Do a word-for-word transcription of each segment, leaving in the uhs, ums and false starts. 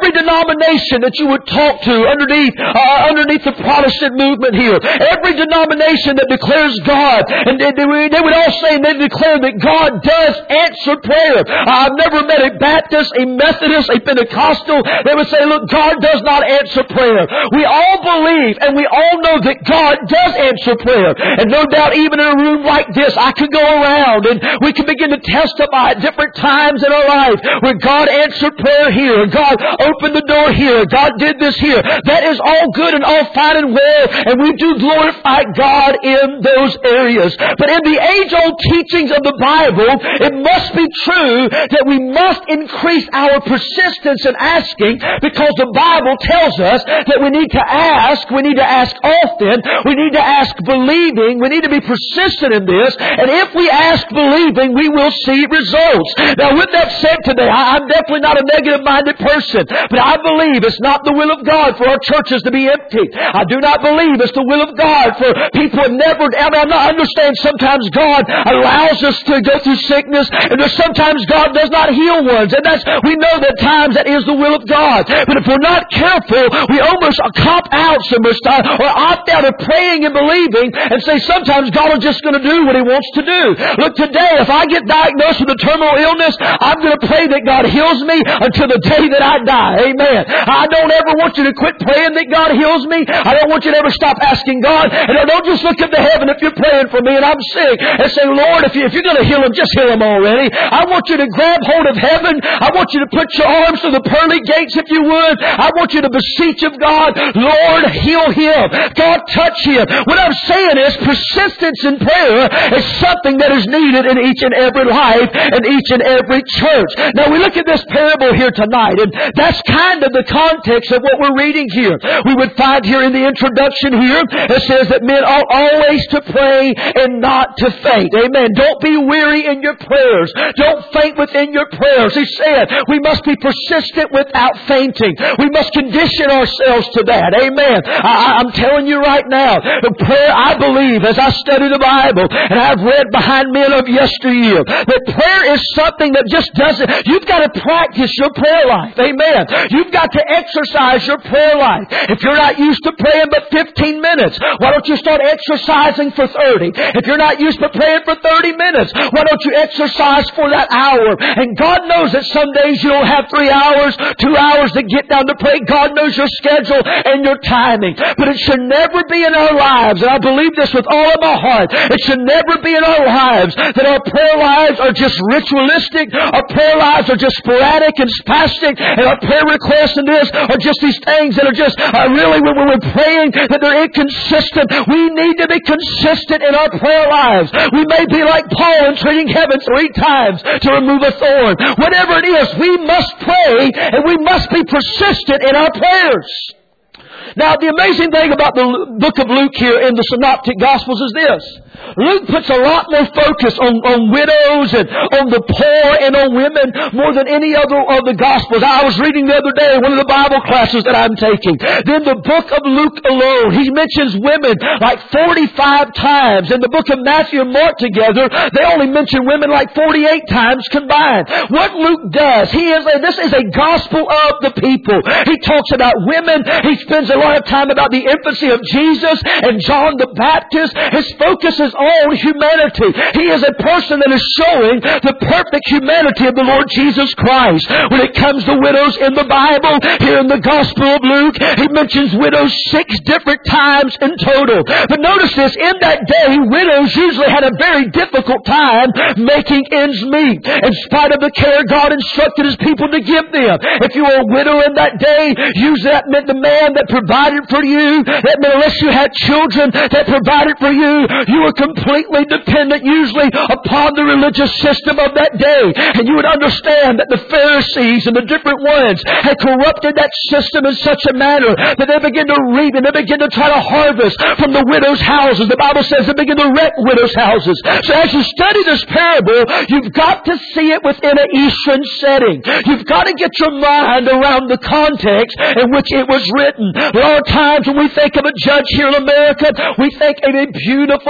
every denomination that you would talk to underneath, uh, underneath the Protestant movement here, every denomination that declares God, and they, they, they would all say, and they declare that God does answer prayer. I've never met a Baptist, a Methodist, a Pentecostal, they would say, look, God does not answer prayer. We all believe and we all know that God does answer prayer. And no doubt even in a room like this, I could go around and we can begin to testify at different times in our life where God answered prayer here, God opened the door here, God did this here. That is all good and all fine and well, and we do glorify God in those areas. But in the age-old teachings of the Bible, it must be true that we must increase our persistence in asking, because the Bible tells us that we need to ask, we need to ask often, we need to ask believing, we need to be persistent in this, and if we ask believing, we will see results. Now with that said today, I'm definitely not a negative-minded person, but I believe it's not the will of God for our churches to be empty. I do not believe it's the will of God for people who never, I mean, I understand sometimes God allows us to go through sickness, and there's sometimes God does not heal ones, and that's, we know that times that is the will of God. But if we're not careful, we almost cop out so much time, or opt out of praying and believing, and say sometimes God is just going to do what He wants to do. Look, today, if I get diagnosed with a terminal illness, I'm going to pray that God heals me until the day that I die. Amen. I don't ever want you to quit praying that God heals me. I don't want you to ever stop asking God. And don't just look up to heaven if you're praying for me and I'm sick and say, Lord, if, you, if you're going to heal him, just heal him already. I want you to grab hold of heaven. I want you to put your arms to the pearly gates if you would. I want you to beseech of God, Lord, heal him. God, touch him. What I'm saying is persistence in prayer is something that is needed in each and every life and each and every church. Now we look at this parable here tonight, and that's kind of the context of what we're reading here. We would find here in the introduction here, it says that men ought always to pray and not to faint. Amen. Don't be weary in your prayers. Don't faint within your prayers. He said we must be persistent without fainting. We must condition ourselves to that. Amen. I, I'm telling you right now, the prayer, I believe, as I study the Bible, and I've read behind men of yesteryear, that prayer is something that just doesn't, you've got to practice your prayer life. Amen. You've got to exercise your prayer life. If you're not used to praying but fifteen minutes, why don't you start exercising for thirty? If you're not used to praying for thirty minutes, why don't you exercise for that hour? And God knows that some days you don't have three hours, two hours to get down to pray. God knows your schedule and your timing. But it should never be in our lives, and I believe this with all of my heart, it should never be in our lives that our prayer lives are just ritualistic, our prayer lives are just sporadic and spastic, and our prayer requests and this are just these things that are just uh, really when we're praying that they're inconsistent. We need to be consistent in our prayer lives. We may be like Paul entreating heaven three times to remove a thorn. Whatever it is, we must pray and we must be persistent in our prayers. Now, the amazing thing about the book of Luke here in the Synoptic Gospels is this. Luke puts a lot more focus on, on widows and on the poor and on women more than any other of the Gospels. I was reading the other day one of the Bible classes that I'm taking. Then the book of Luke alone, he mentions women like forty-five times. In the book of Matthew and Mark together, they only mention women like forty-eight times combined. What Luke does, he is a, this is a gospel of the people. He talks about women. He spends a lot of time about the infancy of Jesus and John the Baptist. His focus is on humanity. He is a person that is showing the perfect humanity of the Lord Jesus Christ. When it comes to widows in the Bible, here in the Gospel of Luke, he mentions widows six different times in total. But notice this, in that day, widows usually had a very difficult time making ends meet. In spite of the care God instructed His people to give them. If you were a widow in that day, usually that meant the man that provided for you. That meant unless you had children that provided for you, you were completely dependent usually upon the religious system of that day. And you would understand that the Pharisees and the different ones had corrupted that system in such a manner that they began to reap and they began to try to harvest from the widows' houses. The Bible says they begin to wreck widows' houses. So as you study this parable, you've got to see it within an Eastern setting. You've got to get your mind around the context in which it was written. A lot of times when we think of a judge here in America, we think of a beautiful and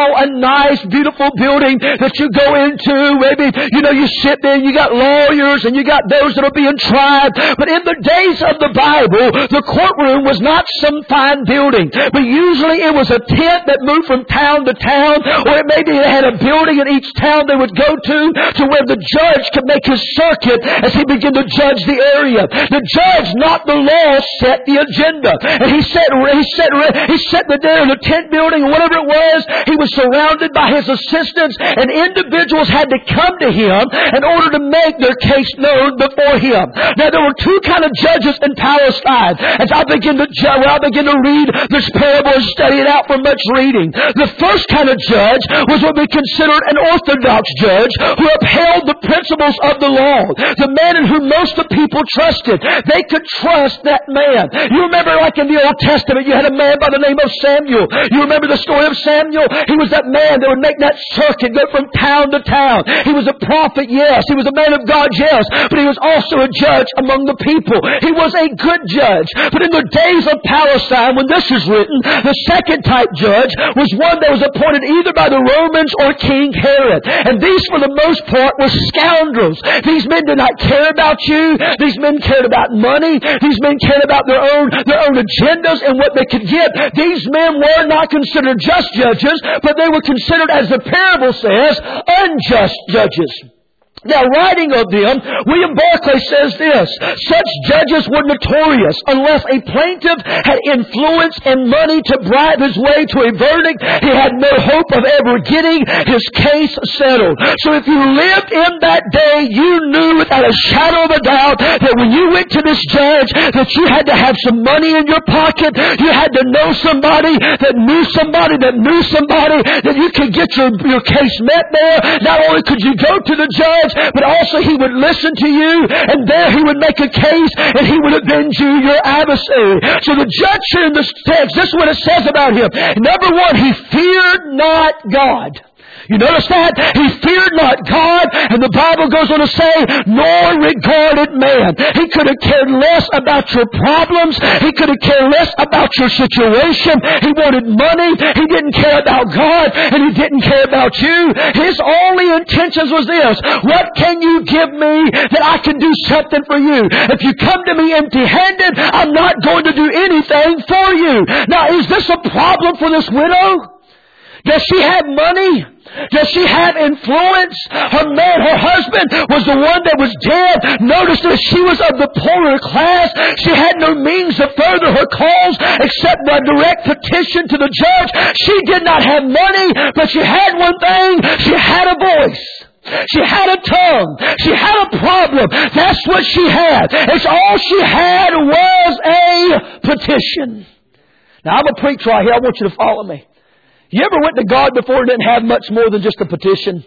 nice, beautiful building that you go into. Maybe, you know, you sit there and you got lawyers and you got those that are being tried. But in the days of the Bible, the courtroom was not some fine building. But usually it was a tent that moved from town to town, or it maybe it had a building in each town they would go to, to where the judge could make his circuit as he began to judge the area. The judge, not the law, set the agenda. And he set, he set, he set the there in the tent building, or whatever it was. He was surrounded by his assistants, and individuals had to come to him in order to make their case known before him. Now, there were two kind of judges in Palestine. As I begin to judge, when I begin to read this parable and study it out from much reading, the first kind of judge was what we considered an orthodox judge who upheld the principles of the law. The man in whom most of the people trusted. They could trust that man. You remember, like in the Old Testament, you had a man by the name of Samuel. You remember the story of Samuel? He was that man that would make that circuit, go from town to town. He was a prophet, yes. He was a man of God, yes. But he was also a judge among the people. He was a good judge. But in the days of Palestine, when this is written, the second type judge was one that was appointed either by the Romans or King Herod. And these, for the most part, were scoundrels. These men did not care about you. These men cared about money. These men cared about their own, their own agendas and what they could get. These men were not considered just judges, but they were considered, as the parable says, unjust judges. Now, writing of them, William Barclay says this: such judges were notorious unless a plaintiff had influence and money to bribe his way to a verdict. He had no hope of ever getting his case settled. So if you lived in that day, you knew without a shadow of a doubt that when you went to this judge, that you had to have some money in your pocket. You had to know somebody that knew somebody that knew somebody that you could get your, your case met there. Not only could you go to the judge, but also he would listen to you, and there he would make a case, and he would avenge you, your adversary. So the judge here in this text, this is what it says about him. Number one, he feared not God. You notice that? He feared not God, and the Bible goes on to say, nor regarded man. He could have cared less about your problems. He could have cared less about your situation. He wanted money. He didn't care about God, and he didn't care about you. His only intentions was this: what can you give me that I can do something for you? If you come to me empty-handed, I'm not going to do anything for you. Now, is this a problem for this widow? Does she have money? Does she have influence? Her man, her husband, was the one that was dead. Notice that she was of the poorer class. She had no means to further her cause except by direct petition to the judge. She did not have money, but she had one thing. She had a voice. She had a tongue. She had a problem. That's what she had. It's all she had was a petition. Now, I'm a preacher right here. I want you to follow me. You ever went to God before and didn't have much more than just a petition?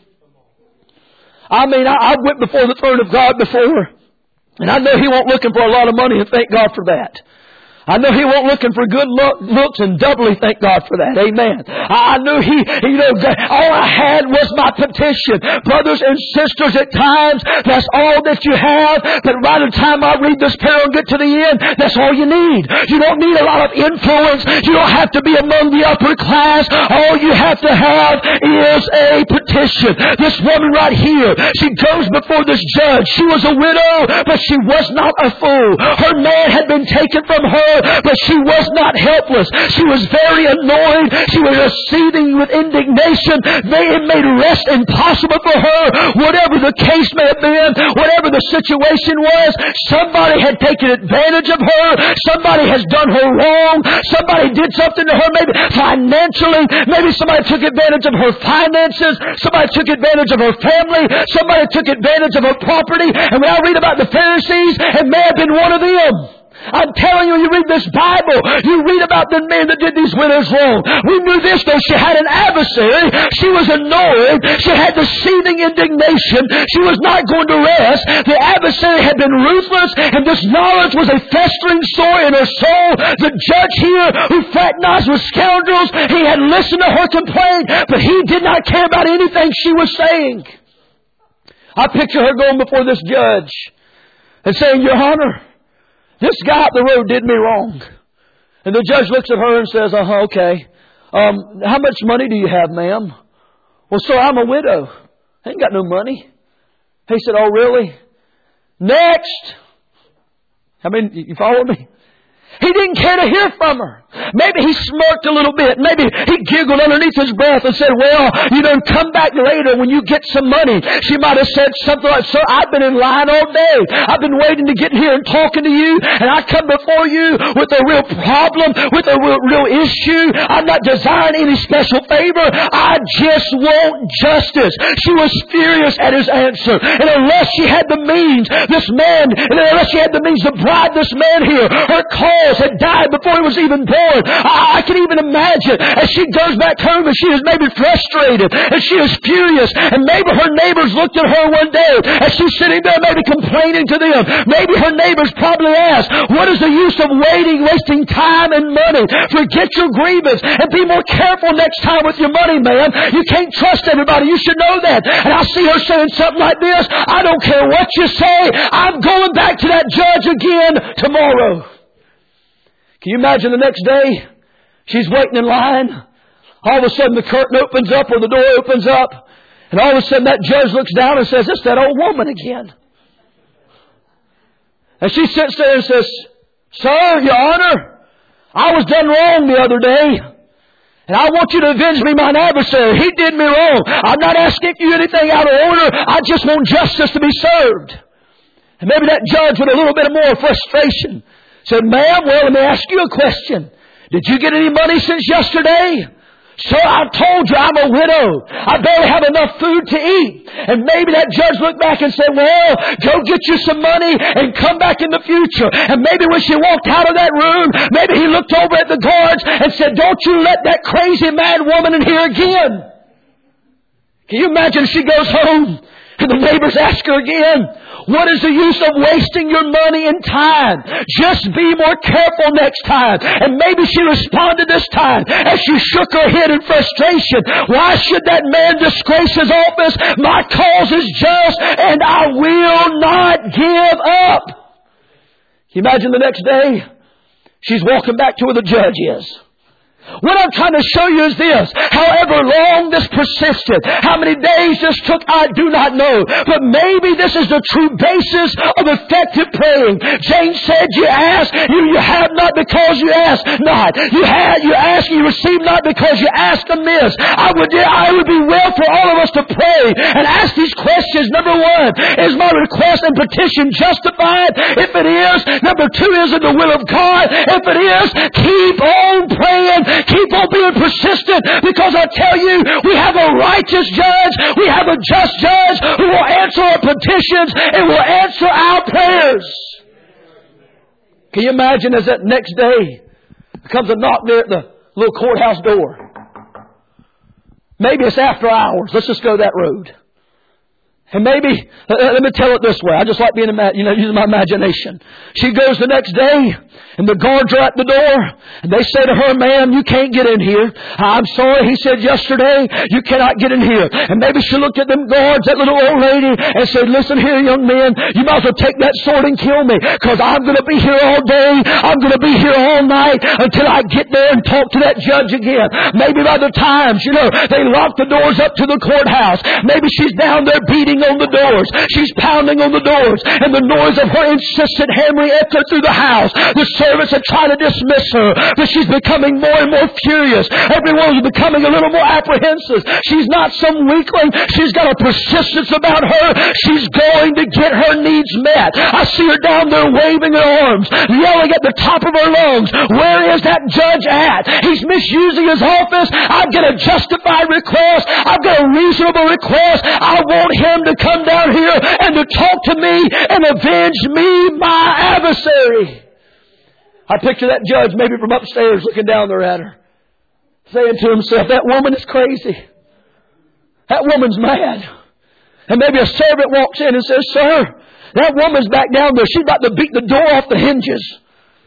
I mean, I, I went before the throne of God before, and I know He wasn't looking for a lot of money, and thank God for that. I know He wasn't looking for good look, looks, and doubly thank God for that. Amen. I, I knew He, you know, all I had was my petition. Brothers and sisters, at times, that's all that you have. But by the time I read this parable and get to the end, that's all you need. You don't need a lot of influence. You don't have to be among the upper class. All you have to have is a petition. This woman right here, she goes before this judge. She was a widow, but she was not a fool. Her man had been taken from her, but she was not helpless. She was very annoyed. She was seething with indignation. It made rest impossible for her. Whatever the case may have been, whatever the situation was, somebody had taken advantage of her. Somebody has done her wrong. Somebody did something to her, maybe financially. Maybe somebody took advantage of her finances. Somebody took advantage of her family. Somebody took advantage of her property. And when I read about the Pharisees, it may have been one of them. I'm telling you, you read this Bible, you read about the men that did these widows wrong. We knew this, though. She had an adversary. She was annoyed. She had the seething indignation. She was not going to rest. The adversary had been ruthless, and this knowledge was a festering sore in her soul. The judge here, who fraternized with scoundrels, he had listened to her complaint, but he did not care about anything she was saying. I picture her going before this judge and saying, Your Honor, this guy up the road did me wrong. And the judge looks at her and says, uh-huh, okay. Um, how much money do you have, ma'am? Well, sir, I'm a widow. I ain't got no money. He said, oh, really? Next. I mean, you follow me? He didn't care to hear from her. Maybe he smirked a little bit. Maybe he giggled underneath his breath and said, well, you know, come back later when you get some money. She might have said something like, sir, I've been in line all day. I've been waiting to get here and talking to you. And I come before you with a real problem, with a real, real issue. I'm not desiring any special favor. I just want justice. She was furious at his answer. And unless she had the means, this man, and unless she had the means to bribe this man here, her cause had died before he was even born. I, I can even imagine as she goes back home and she is maybe frustrated and she is furious, and maybe her neighbors looked at her one day as she's sitting there maybe complaining to them. Maybe her neighbors probably asked, what is the use of waiting, wasting time and money? Forget your grievance and be more careful next time with your money, man. You can't trust everybody. You should know that. And I see her saying something like this, I don't care what you say, I'm going back to that judge again tomorrow. Can you imagine the next day? She's waiting in line. All of a sudden the curtain opens up or the door opens up. And all of a sudden that judge looks down and says, it's that old woman again. And she sits there and says, sir, your honor, I was done wrong the other day. And I want you to avenge me, mine adversary. He did me wrong. I'm not asking you anything out of order. I just want justice to be served. And maybe that judge with a little bit more frustration said, ma'am, well, let me ask you a question. Did you get any money since yesterday? Sir, I told you I'm a widow. I barely have enough food to eat. And maybe that judge looked back and said, well, go get you some money and come back in the future. And maybe when she walked out of that room, maybe he looked over at the guards and said, don't you let that crazy mad woman in here again. Can you imagine she goes home and the neighbors ask her again, what is the use of wasting your money and time? Just be more careful next time. And maybe she responded this time as she shook her head in frustration. Why should that man disgrace his office? My cause is just and I will not give up. Can you imagine the next day? She's walking back to where the judge is. What I'm trying to show you is this. However long this persisted, how many days this took, I do not know. But maybe this is the true basis of effective praying. James said, you ask, you, you have not because you ask not. You had, you ask, you receive not because you ask amiss. I would, I would be well for all of us to pray and ask these questions. Number one, is my request and petition justified? If it is. Number two, is it the will of God? If it is, keep on praying. Keep on being persistent, because I tell you, we have a righteous judge. We have a just judge who will answer our petitions and will answer our prayers. Can you imagine as that next day comes a knock there at the little courthouse door? Maybe it's after hours. Let's just go that road. And maybe, let me tell it this way. I just like being, you know, using my imagination. She goes the next day, and the guards are at the door, and they say to her, ma'am, you can't get in here. I'm sorry, he said yesterday, you cannot get in here. And maybe she looked at them guards, that little old lady, and said, listen here, young man, you might as well take that sword and kill me, because I'm going to be here all day. I'm going to be here all night until I get there and talk to that judge again. Maybe by the time, you know, they lock the doors up to the courthouse. Maybe she's down there beating on the doors. She's pounding on the doors, and the noise of her insistent hammering echoed through the house. The servants had tried to dismiss her, but she's becoming more and more furious. Everyone's becoming a little more apprehensive. She's not some weakling. She's got a persistence about her. She's going to get her needs met. I see her down there waving her arms, yelling at the top of her lungs, where is that judge at? He's misusing his office. I've got a justified request. I've got a reasonable request. I want him to come down here and to talk to me and avenge me, my adversary. I picture that judge maybe from upstairs looking down there at her, saying to himself, that woman is crazy. That woman's mad. And maybe a servant walks in and says, sir, that woman's back down there. She's about to beat the door off the hinges.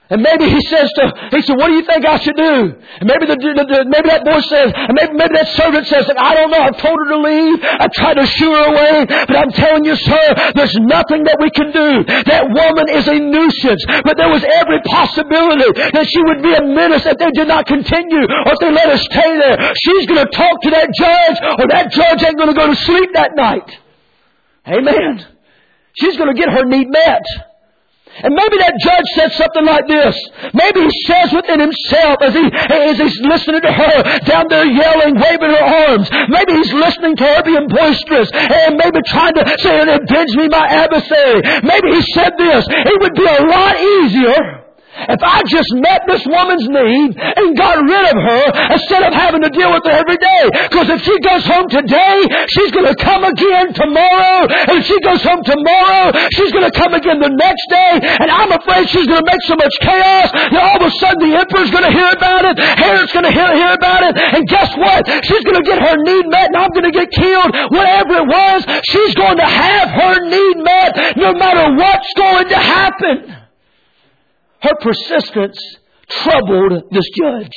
And maybe he says to, he said, what do you think I should do? And maybe the, the, the maybe that boy says, and maybe, maybe that servant says, I don't know, I've told her to leave. I tried to shoo her away. But I'm telling you, sir, there's nothing that we can do. That woman is a nuisance. But there was every possibility that she would be a menace if they did not continue, or if they let her stay there. She's going to talk to that judge, or that judge ain't going to go to sleep that night. Amen. She's going to get her need met. And maybe that judge said something like this. Maybe he says within himself as he as he's listening to her down there yelling, waving her arms. Maybe he's listening to her being boisterous and maybe trying to say, avenge me, my adversary. Maybe he said this. It would be a lot easier if I just met this woman's need and got rid of her instead of having to deal with her every day. Because if she goes home today, she's going to come again tomorrow. And if she goes home tomorrow, she's going to come again the next day. And I'm afraid she's going to make so much chaos that all of a sudden the emperor's going to hear about it. Herod's going to hear, hear about it. And guess what? She's going to get her need met and I'm going to get killed. Whatever it was, she's going to have her need met no matter what's going to happen. Her persistence troubled this judge.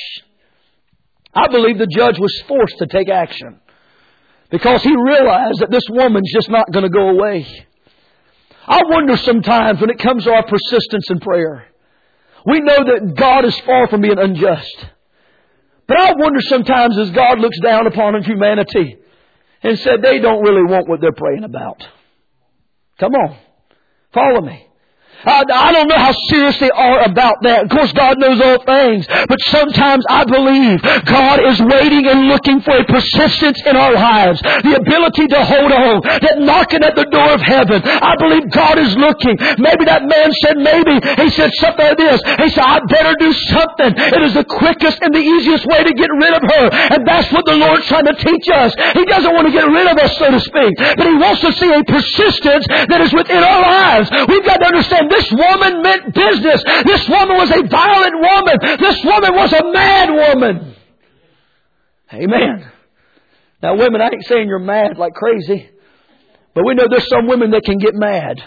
I believe the judge was forced to take action because he realized that this woman's just not going to go away. I wonder sometimes when it comes to our persistence in prayer, we know that God is far from being unjust. But I wonder sometimes as God looks down upon humanity and said they don't really want what they're praying about. Come on, follow me. Uh, I don't know how serious they are about that. Of course, God knows all things. But sometimes I believe God is waiting and looking for a persistence in our lives. The ability to hold on. That knocking at the door of heaven. I believe God is looking. Maybe that man said maybe. He said something like this. He said, I better do something. It is the quickest and the easiest way to get rid of her. And that's what the Lord's trying to teach us. He doesn't want to get rid of us, so to speak. But He wants to see a persistence that is within our lives. We've got to understand this woman meant business. This woman was a violent woman. This woman was a mad woman. Amen. Now, women, I ain't saying you're mad like crazy. But we know there's some women that can get mad.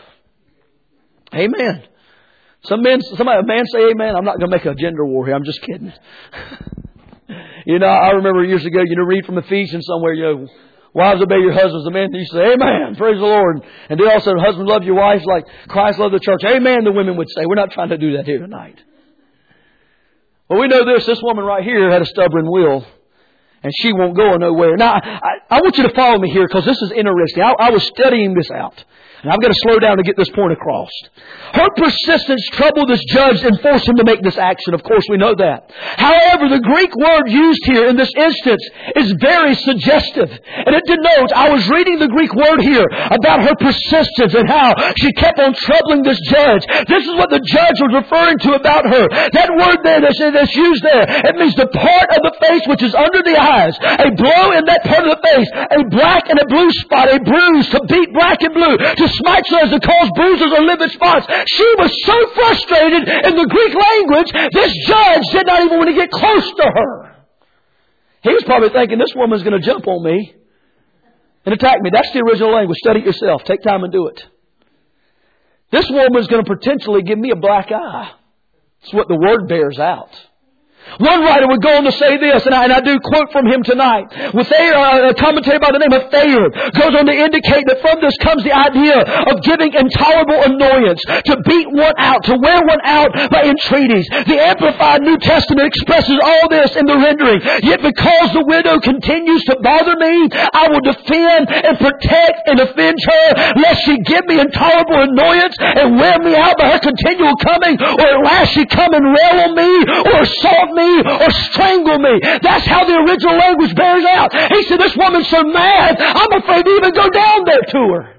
Amen. Some men, somebody, a man say amen. I'm not going to make a gender war here. I'm just kidding. You know, I remember years ago, you know, read from Ephesians somewhere, you know, wives, obey your husbands. The men used to say, amen, praise the Lord. And they also, husbands, love your wives like Christ loved the church. Amen, the women would say. We're not trying to do that here tonight. Well, we know this. This woman right here had a stubborn will. And she won't go nowhere. Now, I, I want you to follow me here because this is interesting. I, I was studying this out. And I've got to slow down to get this point across. Her persistence troubled this judge and forced him to make this action. Of course, we know that. However, the Greek word used here in this instance is very suggestive. And it denotes, I was reading the Greek word here about her persistence and how she kept on troubling this judge. This is what the judge was referring to about her. That word there that's, that's used there, it means the part of the face which is under the eyes. A blow in that part of the face. A black and a blue spot. A bruise to beat black and blue. To smite so as to cause bruises or livid spots. She was so frustrated in the Greek language, this judge did not even want to get close to her. He was probably thinking, this woman's going to jump on me and attack me. That's the original language. Study it yourself. Take time and do it. This woman's going to potentially give me a black eye. That's what the word bears out. One writer would go on to say this, and I, and I do quote from him tonight. With Thayer, a commentator by the name of Thayer goes on to indicate that from this comes the idea of giving intolerable annoyance, to beat one out, to wear one out by entreaties. The Amplified New Testament expresses all this in the rendering. Yet because the widow continues to bother me, I will defend and protect and avenge her, lest she give me intolerable annoyance and wear me out by her continual coming, or at last she come and rail on me, or assault me, or strangle me. That's how the original language bears out. He said, this woman's so mad, I'm afraid to even go down there to her.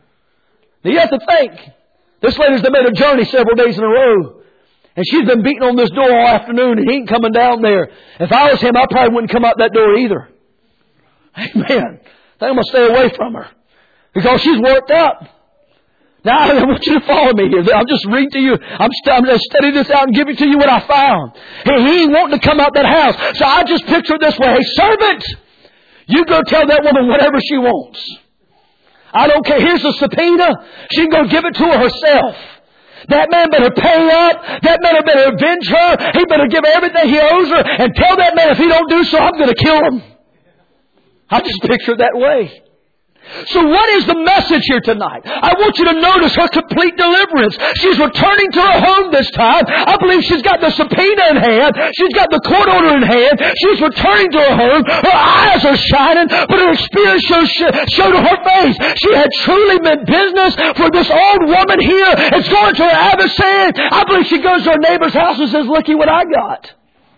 Now you have to think, this lady's been made a journey several days in a row. And she's been beating on this door all afternoon and he ain't coming down there. If I was him, I probably wouldn't come out that door either. Amen. I think I'm going to stay away from her. Because she's worked up. Now, I want you to follow me here. I'm just reading to you. I'm, st- I'm going to study this out and give it to you what I found. He, he ain't wanting to come out that house. So I just picture it this way. Hey, servant, you go tell that woman whatever she wants. I don't care. Here's a subpoena. She can go give it to her herself. That man better pay up. That man better avenge her. He better give her everything he owes her and tell that man if he don't do so, I'm going to kill him. I just picture it that way. So what is the message here tonight? I want you to notice her complete deliverance. She's returning to her home this time. I believe she's got the subpoena in hand. She's got the court order in hand. She's returning to her home. Her eyes are shining, but her experience shows, showed to her face. She had truly meant business for this old woman here. It's going to her adversary. I believe she goes to her neighbor's house and says, looky what I got.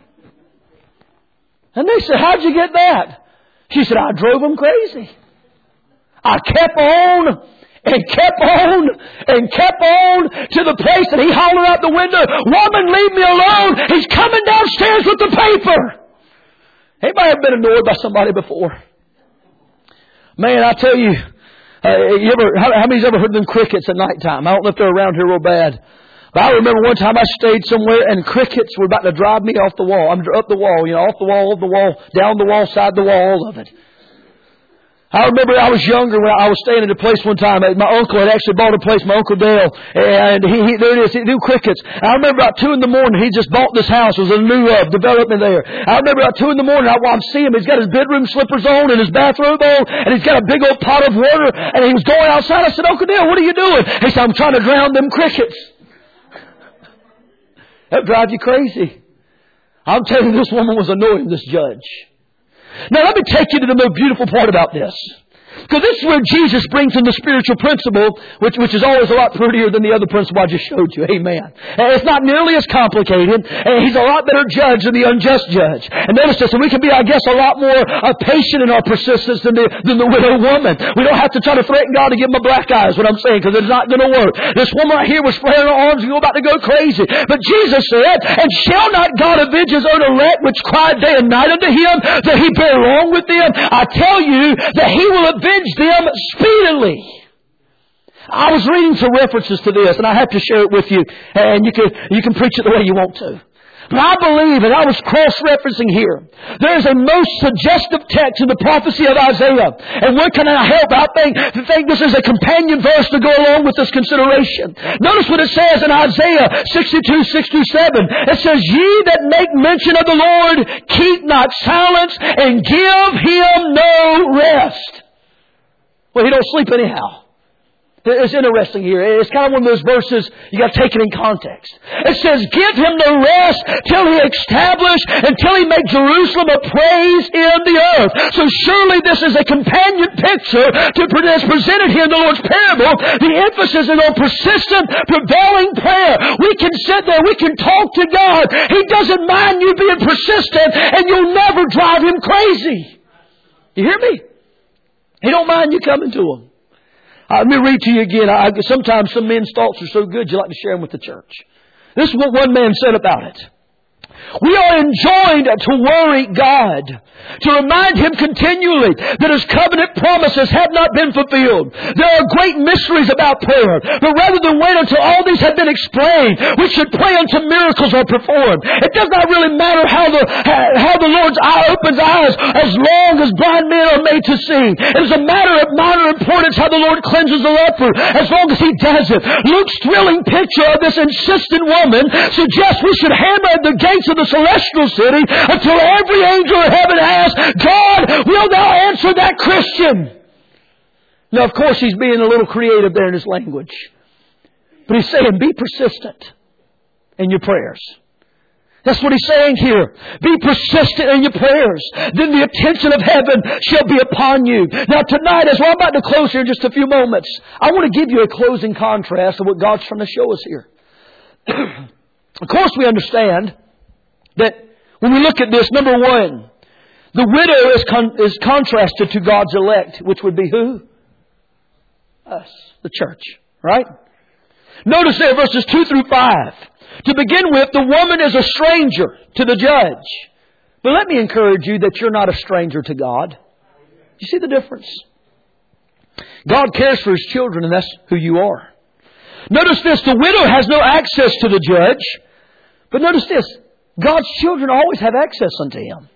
And they said, how'd you get that? She said, I drove him crazy. I kept on and kept on and kept on to the place that he hollered out the window, woman, leave me alone. He's coming downstairs with the paper. Anybody ever been annoyed by somebody before? Man, I tell you, uh, you ever, how, how many's ever heard them crickets at nighttime? I don't know if they're around here real bad. But I remember one time I stayed somewhere and crickets were about to drive me off the wall. I'm up the wall, you know, off the wall, off the wall, down the wall, side the wall, all of it. I remember I was younger when I was staying at a place one time. My uncle had actually bought a place, my Uncle Dale, and he, he there it is, he knew crickets. I remember about two in the morning, he just bought this house. It was a new uh, development there. I remember about two in the morning, I, I'm seeing him. He's got his bedroom slippers on and his bathrobe on, and he's got a big old pot of water, and he was going outside. I said, Uncle Dale, what are you doing? He said, I'm trying to drown them crickets. That drives you crazy. I'm telling you, this woman was annoying this judge. Now let me take you to the most beautiful part about this. Because this is where Jesus brings in the spiritual principle, which, which is always a lot prettier than the other principle I just showed you. Amen. And it's not nearly as complicated. And He's a lot better judge than the unjust judge. And notice this, and we can be, I guess, a lot more uh, patient in our persistence than the, than the widow woman. We don't have to try to threaten God to give him a black eye, is what I'm saying, because it's not going to work. This woman right here was flaring her arms and about to go crazy. But Jesus said, and shall not God avenge His own elect, which cried day and night unto Him, that He bear along with them? I tell you that He will avenge them speedily. I was reading some references to this, and I have to share it with you, and you can you can preach it the way you want to. But I believe, and I was cross-referencing here, there is a most suggestive text in the prophecy of Isaiah. And where can I help? I think, I think this is a companion verse to go along with this consideration. Notice what it says in Isaiah sixty-two, six through seven. It says, ye that make mention of the Lord, keep not silence, and give Him no rest. Well, He don't sleep anyhow. It's interesting here. It's kind of one of those verses, you got to take it in context. It says, give Him no rest till He establish, until He make Jerusalem a praise in the earth. So surely this is a companion picture to that's presented here in the Lord's parable. The emphasis is on persistent, prevailing prayer. We can sit there, we can talk to God. He doesn't mind you being persistent, and you'll never drive Him crazy. You hear me? He don't mind you coming to Him. Uh, let me read to you again. I, sometimes some men's thoughts are so good you like to share them with the church. This is what one man said about it. We are enjoined to worry God, to remind Him continually that His covenant promises have not been fulfilled. There are great mysteries about prayer, but rather than wait until all these have been explained, we should pray until miracles are performed. It does not really matter how the how the Lord's eye opens eyes, as long as blind men are made to see. It is a matter of minor importance how the Lord cleanses the leper, as long as He does it. Luke's thrilling picture of this insistent woman suggests we should hammer at the gates of the celestial city until every angel in heaven asks, God, will Thou answer that Christian? Now, of course, he's being a little creative there in his language. But he's saying, be persistent in your prayers. That's what he's saying here. Be persistent in your prayers. Then the attention of heaven shall be upon you. Now tonight, as we're about to close here in just a few moments, I want to give you a closing contrast of what God's trying to show us here. Of course, we understand that when we look at this, number one, the widow is con- is contrasted to God's elect, which would be who? Us, the church, right? Notice there verses two through five. To begin with, the woman is a stranger to the judge. But let me encourage you that you're not a stranger to God. You see the difference? God cares for His children, and that's who you are. Notice this, the widow has no access to the judge. But notice this, God's children always have access unto Him.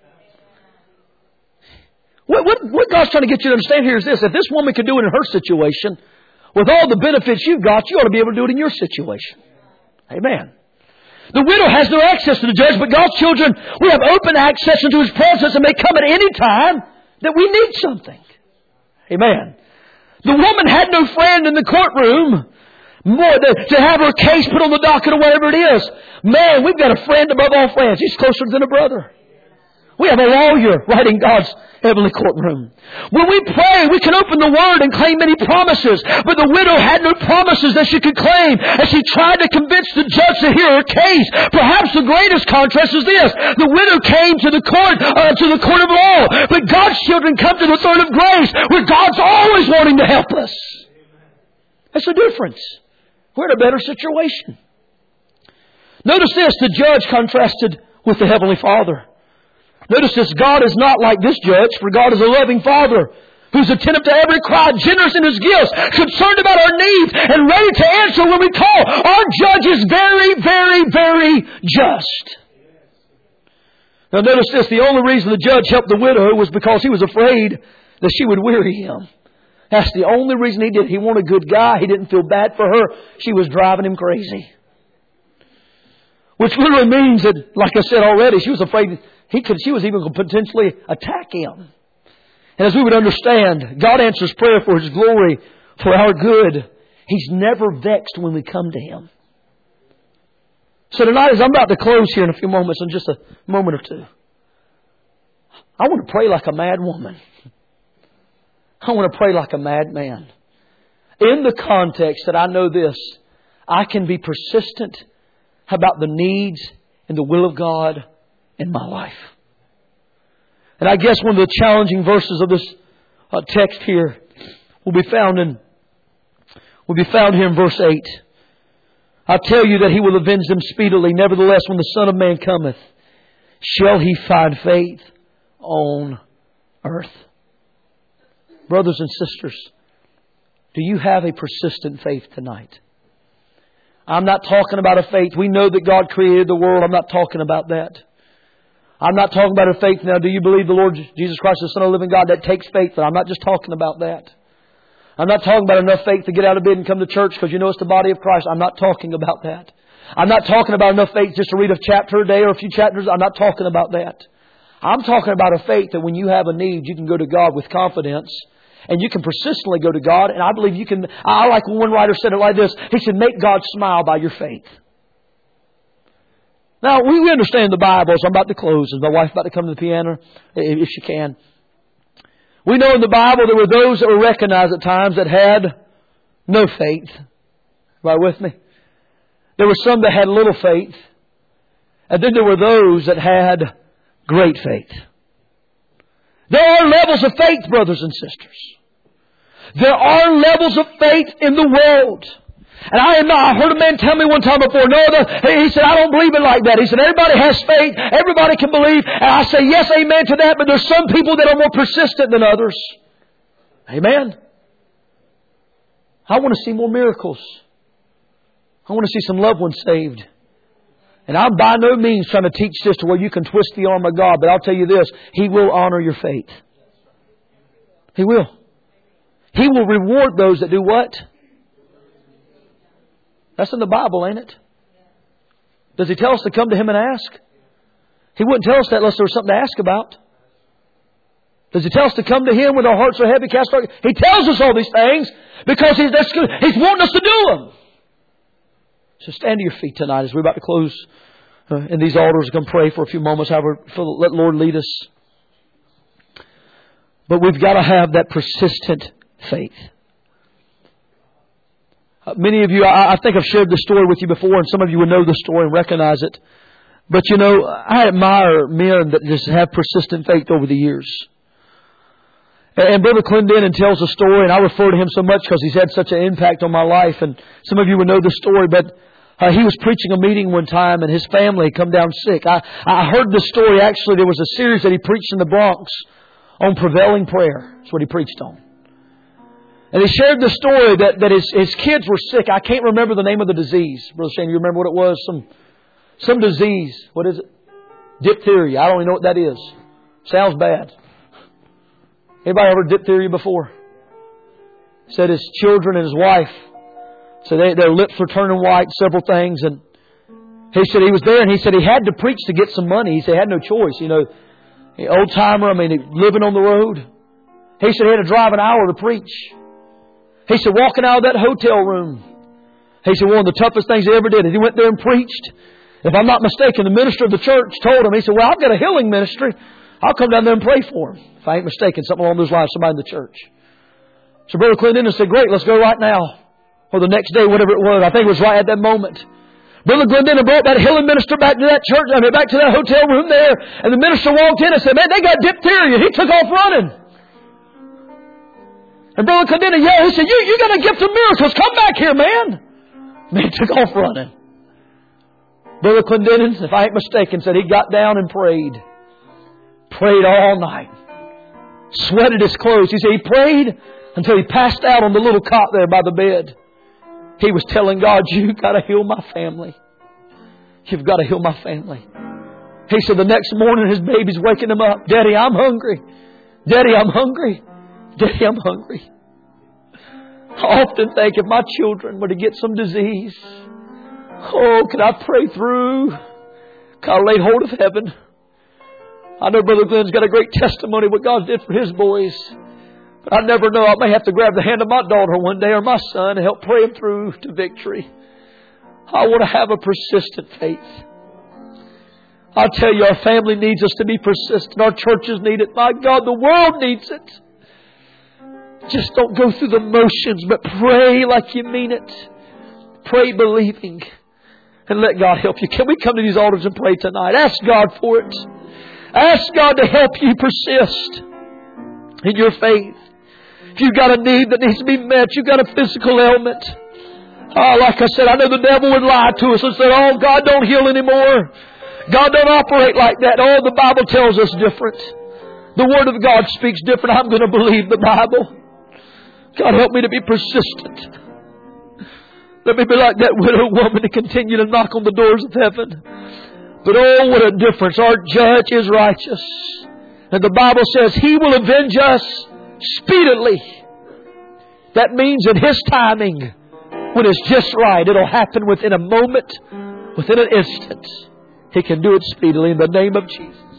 What, what, what God's trying to get you to understand here is this. If this woman could do it in her situation, with all the benefits you've got, you ought to be able to do it in your situation. Amen. The widow has no access to the judge, but God's children, we have open access into His presence and may come at any time that we need something. Amen. The woman had no friend in the courtroom more than to have her case put on the docket or whatever it is. Man, we've got a friend above all friends. He's closer than a brother. We have a lawyer right in God's heavenly courtroom. When we pray, we can open the Word and claim many promises. But the widow had no promises that she could claim as she tried to convince the judge to hear her case. Perhaps the greatest contrast is this. The widow came to the court, uh, to the court of law. But God's children come to the throne of grace where God's always wanting to help us. That's the difference. We're in a better situation. Notice this, the judge contrasted with the Heavenly Father. Notice this, God is not like this judge, for God is a loving Father who's attentive to every cry, generous in His gifts, concerned about our needs, and ready to answer when we call. Our judge is very, very, very just. Now notice this, the only reason the judge helped the widow was because he was afraid that she would weary him. That's the only reason he did. He wanted a good guy. He didn't feel bad for her. She was driving him crazy. Which literally means that, like I said already, she was afraid he could, she was even going to potentially attack him. And as we would understand, God answers prayer for His glory, for our good. He's never vexed when we come to Him. So tonight, as I'm about to close here in a few moments, in just a moment or two, I want to pray like a mad woman. I want to pray like a madman. In the context that I know this, I can be persistent about the needs and the will of God in my life. And I guess one of the challenging verses of this uh, text here will be found in will be found here in verse eight. I tell you that He will avenge them speedily. Nevertheless, when the Son of Man cometh, shall He find faith on earth? Brothers and sisters, do you have a persistent faith tonight? I'm not talking about a faith. We know that God created the world. I'm not talking about that. I'm not talking about a faith now. Do you believe the Lord Jesus Christ is the Son of the living God? That takes faith. I'm not just talking about that. I'm not talking about enough faith to get out of bed and come to church because you know it's the body of Christ. I'm not talking about that. I'm not talking about enough faith just to read a chapter a day or a few chapters. I'm not talking about that. I'm talking about a faith that when you have a need, you can go to God with confidence. And you can persistently go to God. And I believe you can. I like when one writer said it like this. He said, make God smile by your faith. Now, we understand the Bible. So I'm about to close. Is my wife about to come to the piano? If she can. We know in the Bible there were those that were recognized at times that had no faith. Everybody with me? There were some that had little faith. And then there were those that had great faith. There are levels of faith, brothers and sisters. There are levels of faith in the world. And I am not, I heard a man tell me one time before, no, the, he said, I don't believe it like that. He said, everybody has faith. Everybody can believe. And I say, yes, amen to that. But there's some people that are more persistent than others. Amen. I want to see more miracles. I want to see some loved ones saved. And I'm by no means trying to teach this to where you can twist the arm of God. But I'll tell you this. He will honor your faith. He will. He will reward those that do what? That's in the Bible, ain't it? Does He tell us to come to Him and ask? He wouldn't tell us that unless there was something to ask about. Does He tell us to come to Him when our hearts are heavy? Cast our... He tells us all these things because He's, that's good. He's wanting us to do them. So stand to your feet tonight as we're about to close. Uh, and these altars are going to pray for a few moments. However, let the Lord lead us. But we've got to have that persistent faith. Uh, many of you, I, I think I've shared this story with you before, and some of you will know the story and recognize it. But you know, I admire men that just have persistent faith over the years. And Brother Clendenin tells a story, and I refer to him so much because he's had such an impact on my life. And some of you will know the story, but uh, he was preaching a meeting one time, and his family had come down sick. I, I heard this story. Actually, there was a series that he preached in the Bronx on prevailing prayer. That's what he preached on. And he shared the story that, that his, his kids were sick. I can't remember the name of the disease. Brother Shane, you remember what it was? Some some disease. What is it? Diphtheria. I don't even know what that is. Sounds bad. Anybody ever diphtheria before? Said his children and his wife. So they, their lips were turning white, several things. And He said he was there and he said he had to preach to get some money. He said he had no choice. You know, old timer, I mean, living on the road. He said he had to drive an hour to preach. He said walking out of that hotel room, he said one of the toughest things he ever did is he went there and preached. If I'm not mistaken, the minister of the church told him, he said, well, I've got a healing ministry. I'll come down there and pray for him. If I ain't mistaken, something along those lines, somebody in the church. So Brother Clendenin said, great, let's go right now. Or the next day, whatever it was. I think it was right at that moment. Brother Clendenin brought that healing minister back to that church, I mean, back to that hotel room there. And the minister walked in and said, man, they got diphtheria. He took off running. And Brother Clendenin yelled, he said, you, you got a gift of miracles. Come back here, man. Man, he took off running. Brother Clendenin, if I ain't mistaken, said he got down and prayed. Prayed all night. Sweated his clothes. He said he prayed until he passed out on the little cot there by the bed. He was telling God, you've got to heal my family. You've got to heal my family. He said the next morning his baby's waking him up. Daddy, I'm hungry. Daddy, I'm hungry. Daddy, I'm hungry. I often think if my children were to get some disease, oh, can I pray through? Can I lay hold of heaven? I know Brother Glenn's got a great testimony what God did for his boys. But I never know. I may have to grab the hand of my daughter one day or my son and help pray him through to victory. I want to have a persistent faith. I'll tell you, our family needs us to be persistent. Our churches need it. My God, the world needs it. Just don't go through the motions, but pray like you mean it. Pray believing. And let God help you. Can we come to these altars and pray tonight? Ask God for it. Ask God to help you persist in your faith. If you've got a need that needs to be met, you've got a physical ailment. Oh, like I said, I know the devil would lie to us and say, oh, God don't heal anymore. God don't operate like that. Oh, the Bible tells us different. The Word of God speaks different. I'm going to believe the Bible. God, help me to be persistent. Let me be like that widow woman to continue to knock on the doors of heaven. But oh, what a difference. Our judge is righteous. And the Bible says He will avenge us speedily. That means in His timing, when it's just right, it'll happen within a moment, within an instant. He can do it speedily in the name of Jesus.